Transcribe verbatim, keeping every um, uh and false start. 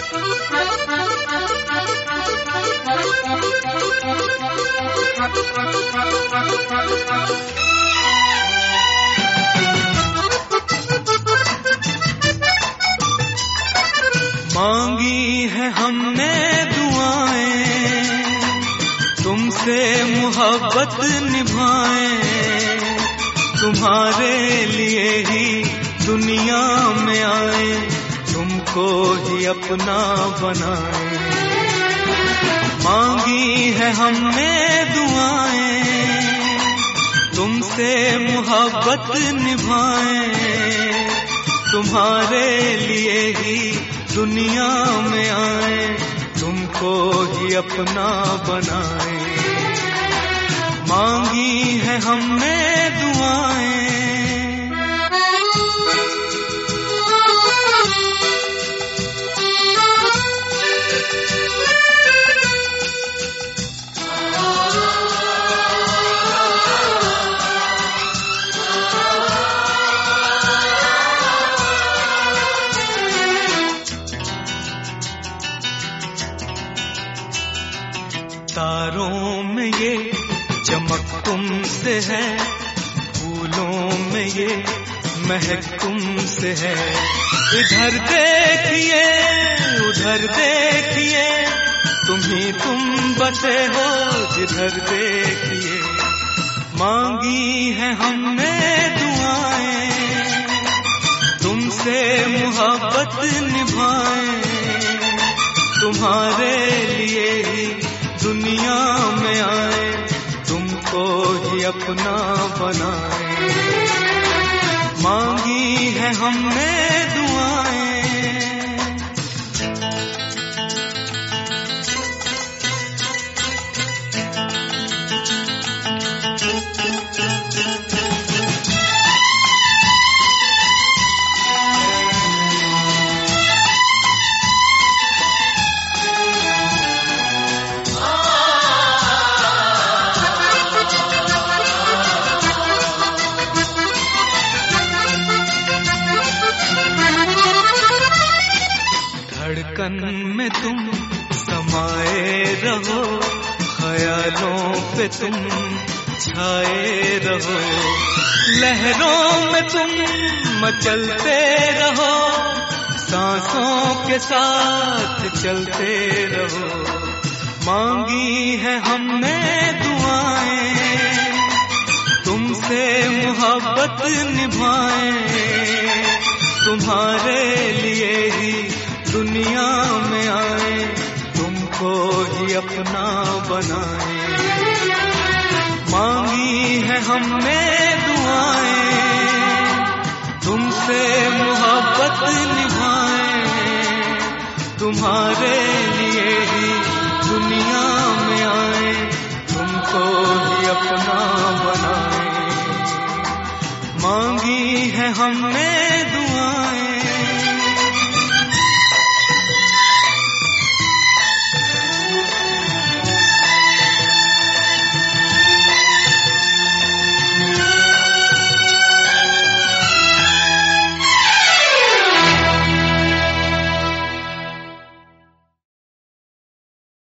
मांगी है हमने दुआएं, तुमसे मोहब्बत निभाएं, तुम्हारे लिए ही दुनिया में आए, तुमको ही अपना बनाए। मांगी है हमने दुआएं, तुमसे मोहब्बत निभाएं, तुम्हारे लिए ही दुनिया में आए, तुमको ही अपना बनाए। मांगी है हमने दुआएं। तारों में ये चमक तुमसे है, फूलों में ये महक तुमसे है। इधर देखिए उधर देखिए, तुम ही तुम बसे हो जिधर देखिए। मांगी है हमने दुआएं, तुमसे मोहब्बत निभाएं, तुम्हारे लिए ही दुनिया में आए, तुमको ही अपना बनाए। मांगी है हमने दुआएं। धड़कन में तुम समाए रहो, ख्यालों पे तुम छाए रहो, लहरों में तुम मचलते रहो, सांसों के साथ चलते रहो। मांगी है हमने दुआएं, तुमसे मोहब्बत निभाएं, तुम्हारे लिए ही दुनिया में आए, तुमको ही अपना बनाए। मांगी है हमने दुआएं, तुमसे मोहब्बत निभाएं, तुम्हारे लिए ही दुनिया में आए, तुमको ही अपना बनाए। मांगी है हमने